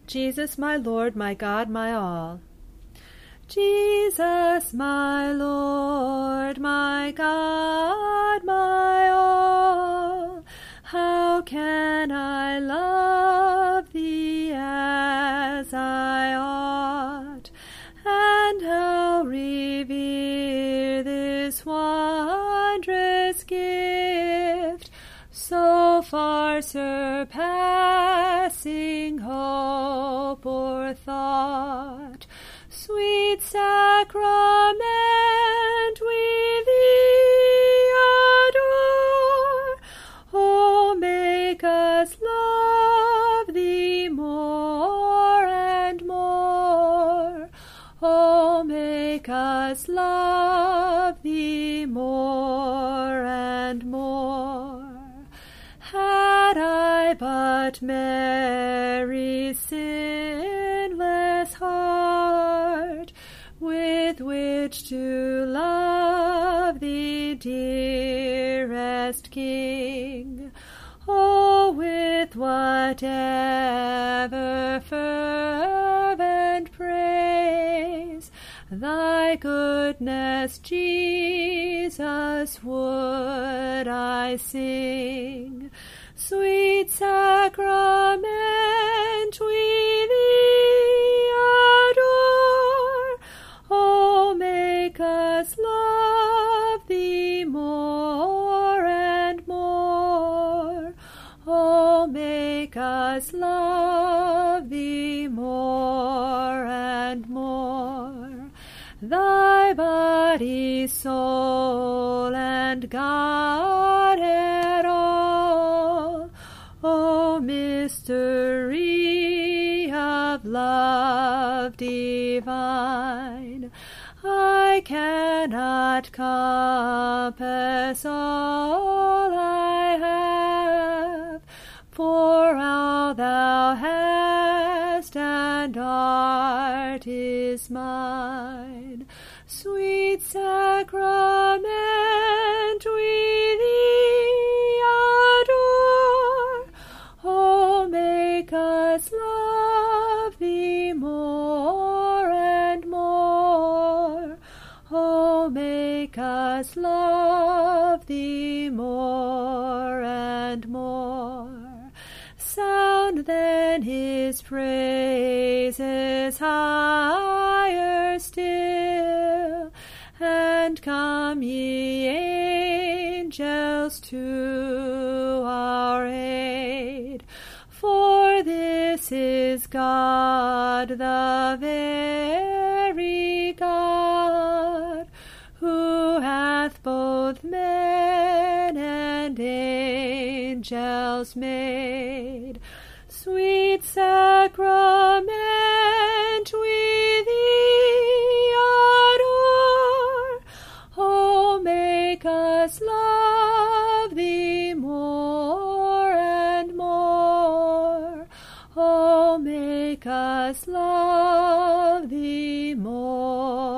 Jesus, my Lord, my God, my all. Jesus, my Lord, my God, my all. How can I love thee as I ought, and how revere this wondrous gift, so far surpassing hope or thought? Sweet sacrament, we thee adore. Oh, make us love thee more and more. Oh, make us love thee more and more. Had I but Mary's sinless heart, with which to love thee, dearest King, oh, with whatever fervent praise thy goodness, Jesus, would I sing. Sweet sacrament, we thee adore. Oh, make us love thee more and more. Oh, make us love thee more and more. Thy body, soul, and Godhead all, O mystery of love divine, I cannot compass all I have, for all thou hast and art is mine. Sweet sacrament, we thee adore. Oh, make us love thee more and more. Oh, make us love thee more and more. Sound then his praises higher still, and come ye angels to our aid. For this is God, the very God, who hath both men and angels made. Sweet sacrament, we thee adore. Oh, make us love thee more and more. Oh, make us love thee more